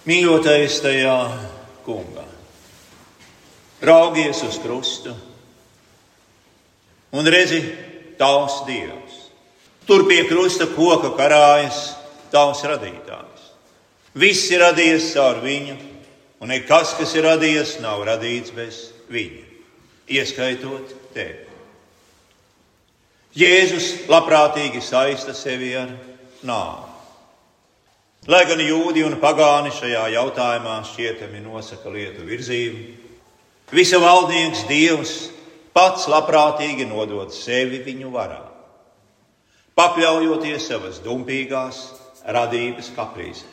Mīļotais tajā Kungā, raugies uz krustu un redzi tavs Dievs. Tur pie krusta koka karājas tavs radītājs. Viss ir radies caur viņu, un nekas, kas ir radies, nav radīts bez viņa, ieskaitot tevi. Jēzus labprātīgi saista sevi ar nāvi. Lai gan jūdi un pagāni šajā jautājumā šķietami nosaka lietu virzību, visa valdnieks Dievs pats labprātīgi nodod sevi viņu varā, pakļaujoties savas dumpīgās radības kaprīzē.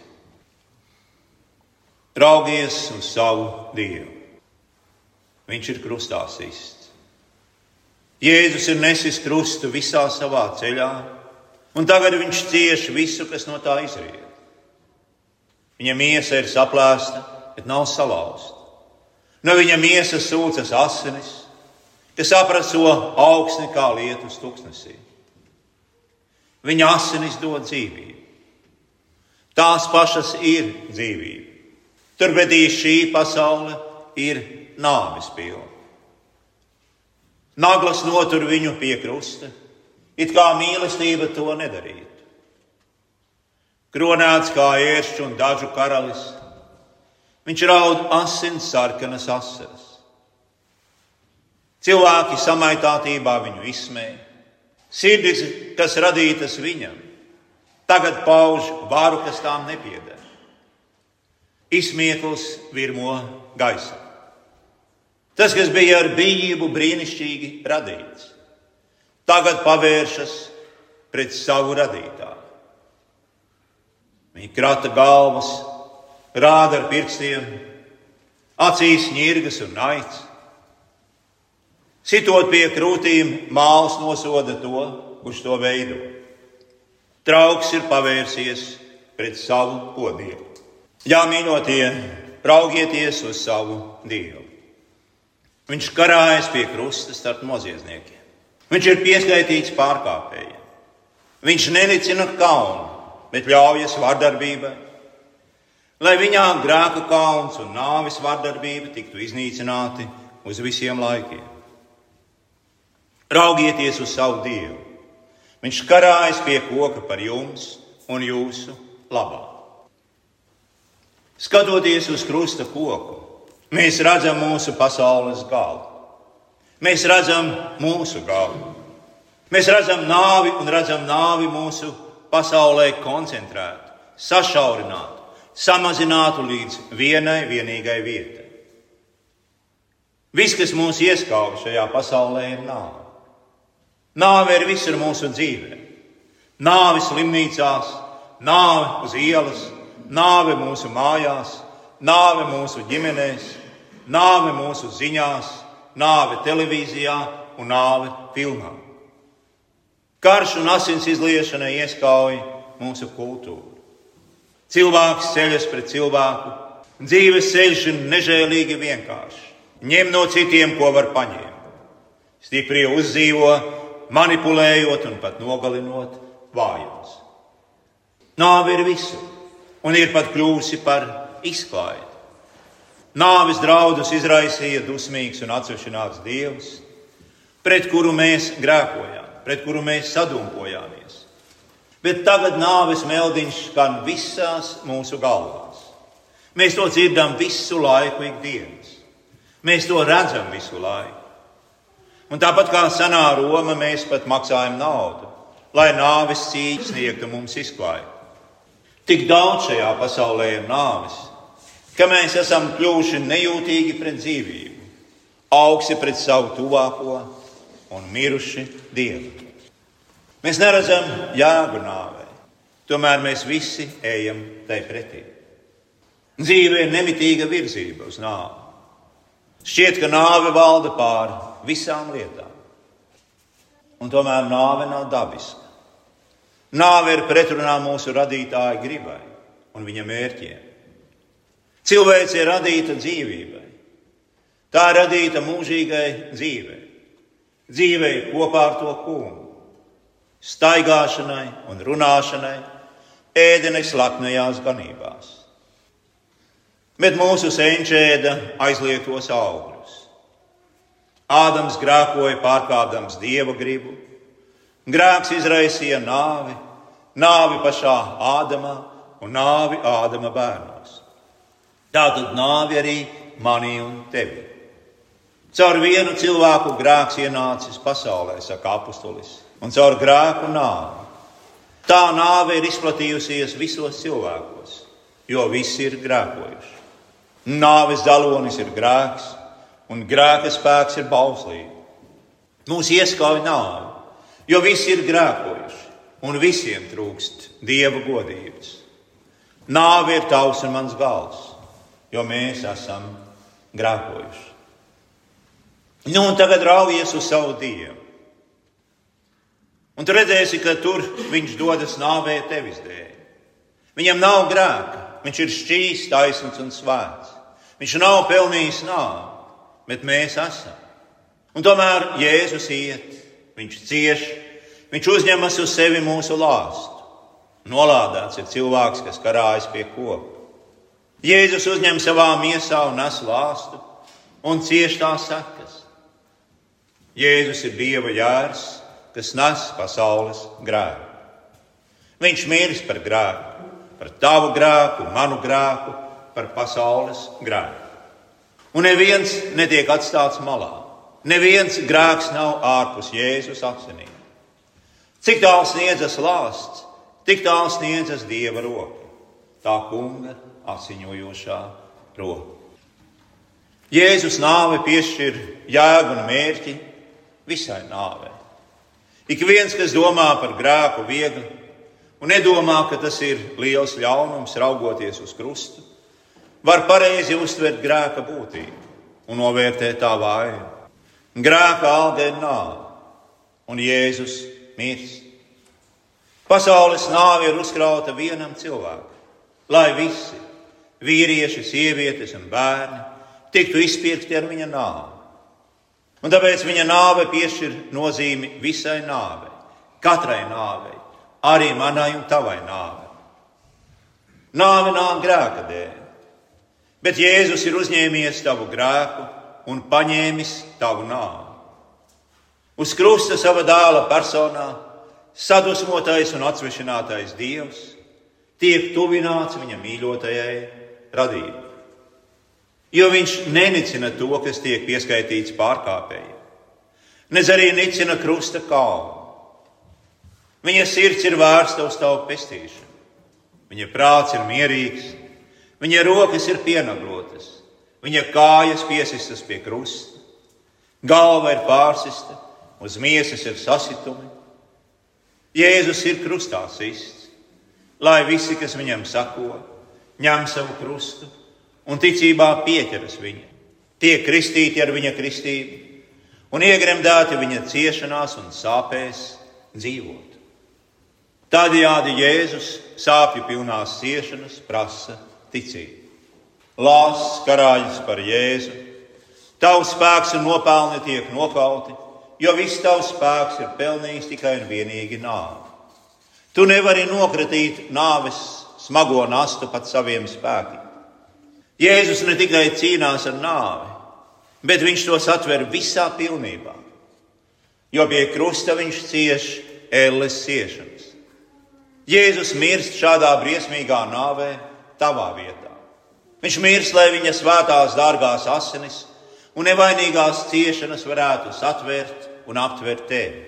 Raugies uz savu Dievu. Viņš ir krustā sists. Jēzus ir nesis krustu visā savā ceļā, un tagad viņš cieš visu, kas no tā izriet. Viņa miesa ir saplēsta, bet nav salauzta. No viņa miesas sūcas asinis, kas apraso augsni kā lietus tuksnesī. Viņa asinis dod dzīvību. Tās pašas ir dzīvība. Turpretī šī pasaule ir nāves pilna. Naglas notur viņu pie krusta, it kā mīlestība to nedarītu. Kronēts kā ēršķu un dažu karalis, viņš raud asins sarkanas asaras. Cilvēki samaitātībā viņu izsmēja. Sirdis, kas radītas viņam, tagad pauž varu, kas tām nepieder. Izsmiekls virmo gaisā. Tas, kas bija ar bijību brīnišķīgi radīts, tagad pavēršas pret savu radītāju. Viņa krata galvas, rāda ar pirkstiem, acīs ņirgas un naids. Sitot pie krūtīm, māls nosoda to, kurš to veido. Trauks ir pavērsies pret savu podieku. Jā, mīļotie, raugieties uz savu Dievu. Viņš karājas pie krusta starp noziedzniekiem. Viņš ir pieskaitīts pārkāpējiem. Viņš nenicina kaunu, bet ļaujas vardarbībai, lai viņā grēka kauns un nāves vardarbība tiktu iznīcināti uz visiem laikiem. Raugieties uz savu Dievu. Viņš karājas pie koka par jums un jūsu labā. Skatoties uz krusta koku, mēs redzam mūsu pasaules galu. Mēs redzam mūsu galu. Mēs redzam nāvi un redzam nāvi mūsu pasaulē koncentrētu, sašaurinātu, samazinātu līdz vienīgai vietai. Viss, kas mūs ieskauj šajā pasaulē, ir nāve. Nāve ir visur mūsu dzīvē. Nāve slimnīcās, nāve uz ielas, nāve mūsu mājās, nāve mūsu ģimenēs, nāve mūsu ziņās, nāve televīzijā un nāve filmā. Karš un asins izliešana ieskauj mūsu kultūru. Cilvēks ceļas pret cilvēku, dzīves ceļš ir nežēlīgi vienkārši. Ņem no citiem, ko var paņemt. Stiprie uzdzīvo, manipulējot un pat nogalinot vājos. Nāve ir visur un ir pat kļūsi par izklaidi. Nāves draudus izraisīja dusmīgs un atsevišķināts Dievs, pret kuru mēs grēkojām, pret kuru mēs sadumpojāmies. Bet tagad nāves meldiņš skan visās mūsu galvās. Mēs to dzirdam visu laiku ikdienas. Mēs to redzam visu laiku. Un tāpat kā senā Roma, mēs pat maksājam naudu, lai nāves cīņa sniegtu mums izklaidu. Tik daudz šajā pasaulē ir nāves, ka mēs esam kļuvuši nejūtīgi pret dzīvību, augsti pret savu tuvāko un miruši Dievu. Mēs neredzam jēgu nāvei, tomēr mēs visi ejam tai pretī. Dzīve ir nemitīga virzība uz nāvi. Šķiet, ka nāve valda pār visām lietām. Un tomēr nāve nav dabiska. Nāve ir pretrunā mūsu radītāja gribai un viņa mērķiem. Cilvēce ir radīta dzīvībai. Tā ir radīta mūžīgai dzīvei. Dzīvei kopā ar to Kungu. Staigāšanai un runāšanai ēdenes laknajās ganībās. bet mūsu senči ēda aizliegtos augļus. Ādams grēkoja pārkāpdams Dieva gribu. Grēks izraisīja nāvi, nāvi pašā Ādamā un nāvi Ādama bērnos. Tātad nāvi arī manī un tevi. Caur vienu cilvēku grēks ienācis pasaulē, saka apustulis, un caur grēku nāvi. Tā nāve ir izplatījusies visos cilvēkos, jo visi ir grēkojuši. Nāves dalonis ir grēks, un grēka spēks ir bauslība. Mūs ieskauj nāve, jo visi ir grēkojuši, un visiem trūkst Dieva godības. Nāve ir tavs un mans gals, jo mēs esam grēkojuši. Nu, un tagad raujies uz savu Dievu. Un tu redzēsi, ka tur viņš dodas nāvē tevis dēļ. Viņam nav grēka, viņš ir šķīsts, taisns un svēts. Viņš nav pelnījis nāvi, bet mēs esam. Un tomēr Jēzus iet, viņš cieš, viņš uzņemas uz sevi mūsu lāstu. Nolādēts ir cilvēks, kas karājas pie koka. Jēzus uzņem savā miesā un nes lāstu un cieš tās sekas. Jēzus ir Dieva jērs, kas nes pasaules grēku. Viņš miris par grēku, par tavu grēku, manu grēku, par pasaules grēku. Un neviens netiek atstāts malā. Neviens grēks nav ārpus Jēzus asinīm. Cik tālu sniedzas lāsts, tik tālu sniedzas Dieva roka, tā kunga asiņojošā roka. Jēzus nāve piešķir jēgu un mērķi visai nāvei. Ik viens, kas domā par grēku viegli un nedomā, ka tas ir liels ļaunums raugoties uz krustu, var pareizi uztvert grēka būtību un novērtēt tā vainu. Grēka alga ir nāve, un Jēzus mirst. Pasaules nāve ir uzkrauta vienam cilvēkam, lai visi, vīrieši, sievietes un bērni, tiktu izpirkti ar viņa nāvi. Un tāpēc viņa nāve piešķir nozīmi visai nāvei, katrai nāvei, arī manai un tavai nāvei. Nāve nāk grēka dēļ, bet Jēzus ir uzņēmies tavu grēku un paņēmis tavu nāvi. Uz krusta sava dēla personā sadusmotais un atsvešinātais Dievs tiek tuvināts viņa mīļotajai radībai. Jo viņš nenicina to, kas tiek pieskaitīts pārkāpējiem, nez arī nicina krusta kalnu. Viņa sirds ir vērsta uz tavu pestīšanu, viņa prāts ir mierīgs, viņa rokas ir pienaglotas, viņa kājas piesistas pie krusta, galva ir pārsista, uz miesas ir sasitumi. Jēzus ir krustā sists, lai visi, kas viņam sako, ņem savu krustu un ticībā pieķeras viņa, tiek kristīti ar viņa kristību un iegremdēti viņa ciešanās un sāpēs dzīvot. Tādējādi Jēzus sāpju pilnās ciešanas prasa ticību. Lāsts karājas par Jēzu, tavs spēks un nopelni tiek nokauti, jo viss tavs spēks ir pelnījis tikai un vienīgi nāvi. Tu nevari nokratīt nāves smago nastu pat saviem spēkiem. Jēzus ne tikai cīnās ar nāvi, bet viņš to satver visā pilnībā, jo pie krusta viņš cieš elles ciešanas. Jēzus mirst šādā briesmīgā nāvē tavā vietā. Viņš mirst, lai viņa svētās dārgās asinis un nevainīgās ciešanas varētu satvērt un aptvert tevi.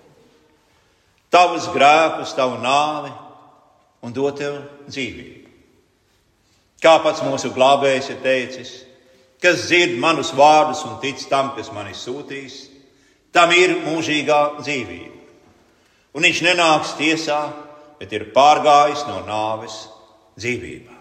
Tavus grēkus, tavu nāvi un dot tev dzīvību. Kā pats mūsu glābējs ir teicis, kas dzird manus vārdus un tic tam, kas mani sūtīs, tam ir mūžīgā dzīvība. Un viņš nenāks tiesā, bet ir pārgājis no nāves dzīvībā.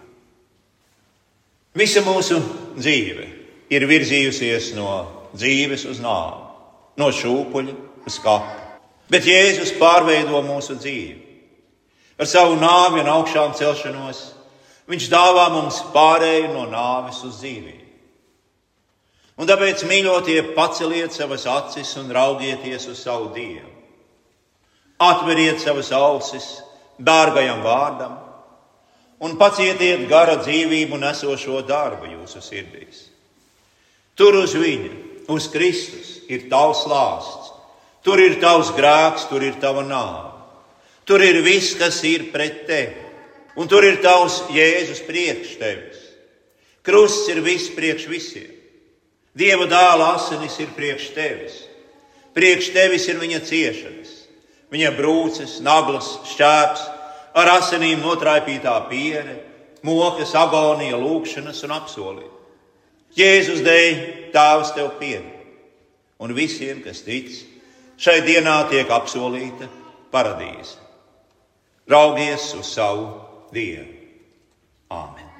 Visa mūsu dzīve ir virzījusies no dzīves uz nāvi, no šūpuļa uz kapu. Bet Jēzus pārveido mūsu dzīvi. Ar savu nāvi un augšām celšanos viņš dāvā mums pārēju no nāves uz dzīvību. Un tāpēc, mīļotie, paceliet savas acis un raugieties uz savu Dievu. Atveriet savas ausis dārgajam vārdam un pacietiet gara dzīvību nesošo darbu jūsu sirdīs. Tur uz viņa, uz Kristus, ir tavs lāsts, tur ir tavs grēks, tur ir tava nāve. Tur ir viss, kas ir pret tevi, un tur ir tavs Jēzus priekš tevis. Krusts ir viss priekš visiem. Dieva dēla asinis ir priekš tevis. Priekš tevis ir viņa ciešanas, viņa brūces, naglas, šķēps, ar asinīm notraipītā piere, mokas, agonija, lūkšanas un apsolījumi. Jēzus dēļ Tēvs tev piedod, un visiem, kas tic, šai dienā tiek apsolīta paradīze. Raugies uz savu Dievu. Āmen.